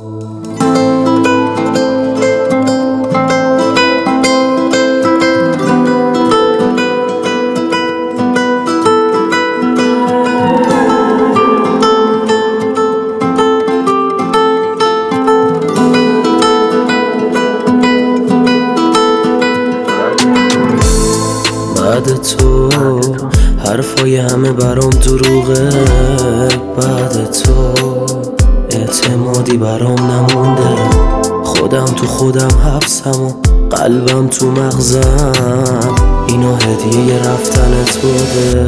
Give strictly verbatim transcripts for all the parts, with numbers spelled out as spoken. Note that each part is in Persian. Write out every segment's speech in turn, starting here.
بعد تو حرفای همه برام دروغه، بعد تو اعتمادی برام نمونده، خودم تو خودم حبسم و قلبم تو مغزم، اینو هدیه رفتنت بوده.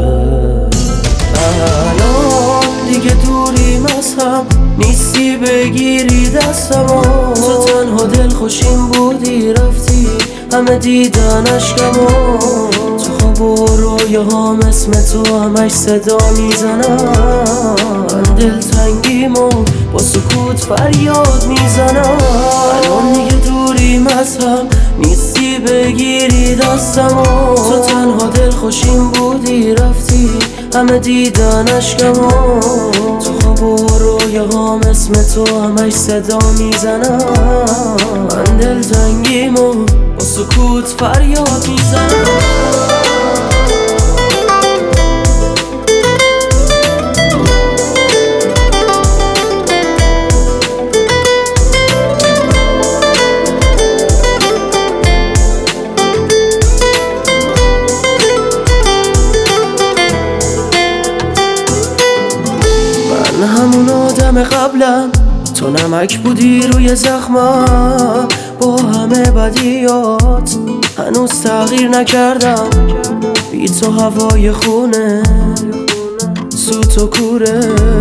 الان دیگه دوریم از هم نیستی، بگیری دستمو، تو تنها دل خوشیم بودی رفتی همه دیدن اشکمو، تو خواب و رویاهام اسم تو همش صدا میزنن، دلتنگیمو با سکوت فریاد میزنن. الان دیگه دوریم از هم نیستی، بگیری دستمو، تو تنها دل خوشیم بودی رفتی همه دیدن اشکمو، تو خواب و رویاهام اسم تو همش صدا میزنن، دلتنگیمو با سکوت فریاد میزنن. من همون آدم قبلم، تو نمک بودی روی زخمم، با همه بدیات هنوز تغییر نکردم، بی تو هوای خونه سوت و کوره،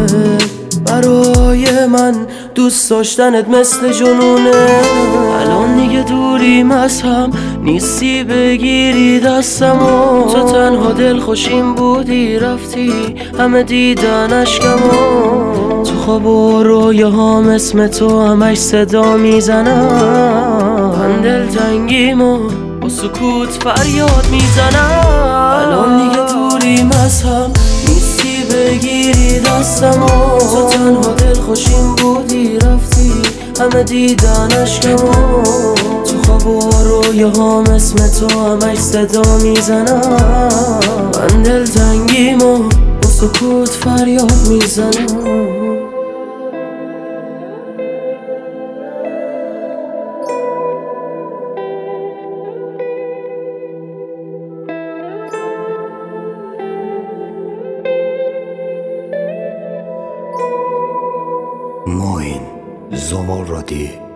برای من دوست داشتنت مثل جنونه. الان دیگه دوریم از هم نیستی، بگیری دستمو، تو تنها دل خوشیم بودی رفتی همه دیدن اشکمو، تو خواب و رویاهام اسم تو همش صدا میزنن، دلتنگیمو با سکوت فریاد میزنن. الان دیگه دوریم از هم نیستی، بگیری دستمو، تو تنها دل خوشیم بودی رفتی همه دیدن اشکمو، تو خواب و رویاهام اسم تو همش صدا میزنن، دلتنگیمو با سکوت فریاد میزنن. موین زمردی